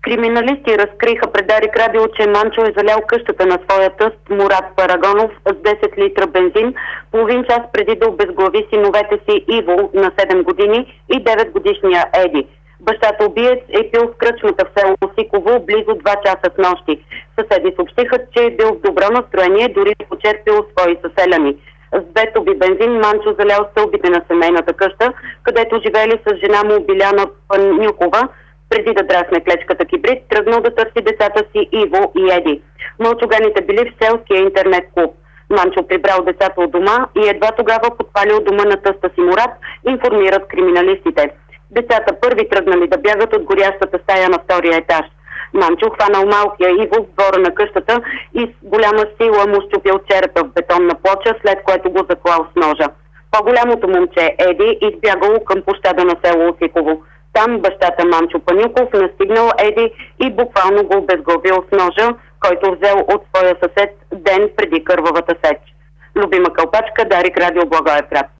Криминалисти разкриха пред Дарик Радио, че Манчо е залял къщата на своя тъст Мурат Парагонов с 10 литра бензин, половин час преди да обезглави синовете си Иво на 7 години и 9 годишния Еди. Бащата убиец е пил в кръчмата в село Сиково близо 2 часа с нощи. Съседи съобщиха, че е бил в добро настроение, дори почерпил свои съселяни. С 2 туби бензин Манчо залял стълбите на семейната къща, където живеели с жена му Биляна Панюкова. Преди да драсне клечката кибрид, тръгнал да търси децата си Иво и Еди. Мълчуганите били в селския интернет клуб. Манчо прибрал децата от дома и едва тогава подпалил дома на тъста си Мурат, информират криминалистите. Децата първи тръгнали да бягат от горящата стая на втория етаж. Манчо хванал малкия Иво в двора на къщата и с голяма сила му счупил черепа в бетонна плоча, след което го заклал с ножа. По-голямото момче Еди избягало към площада на село Осиково. Там бащата Манчо Панюков настигнал Еди и буквално го обезглавил с ножа, който взел от своя съсед ден преди кървавата сеч. Любима Кълпачка, Дарик Радио, Благоевград.